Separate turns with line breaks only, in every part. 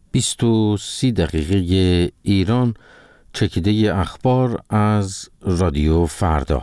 23 دقیقه ایران، چکیده اخبار از رادیو فردا.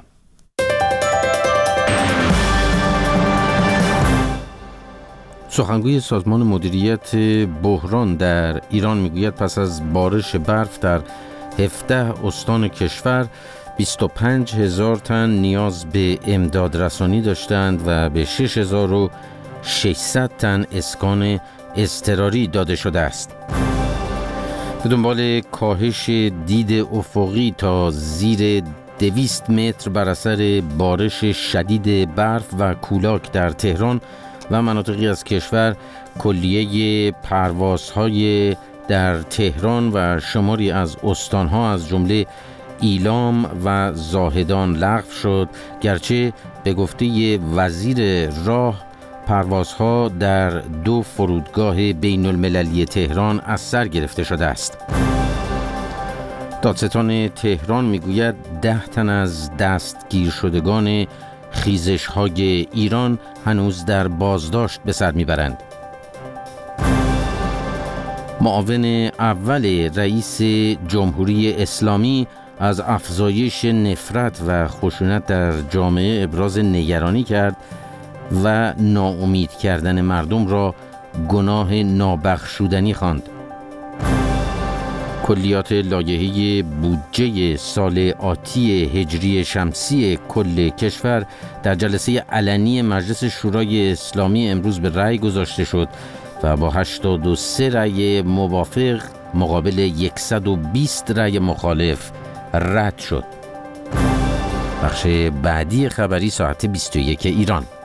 سخنگوی سازمان مدیریت بحران در ایران میگوید پس از بارش برف در 17 استان کشور 25,000 تن نیاز به امداد رسانی داشتند و به 6,600 تن اسکان اضطراری داده شده است. به دنبال کاهش دید افقی تا زیر 200 متر بر اثر بارش شدید برف و کولاک در تهران و مناطقی از کشور، کلیه پروازهای در تهران و شماری از استانها از جمله ایلام و زاهدان لغو شد، گرچه به گفته وزیر راه پروازها در 2 فرودگاه بین المللی تهران از سر گرفته شده است. دادستان تهران میگوید 10 تن از دستگیر شدگان خیزش‌های ایران هنوز در بازداشت به سر میبرند. معاون اول رئیس جمهوری اسلامی از افزایش نفرت و خشونت در جامعه ابراز نگرانی کرد و ناامید کردن مردم را گناه نابخشودنی خواند. کلیات لایحه بودجه سال آتی هجری شمسی کل کشور در جلسه علنی مجلس شورای اسلامی امروز به رأی گذاشته شد و با 83 رأی موافق مقابل 120 رأی مخالف رد شد. بخش بعدی خبری ساعت 21 ایران.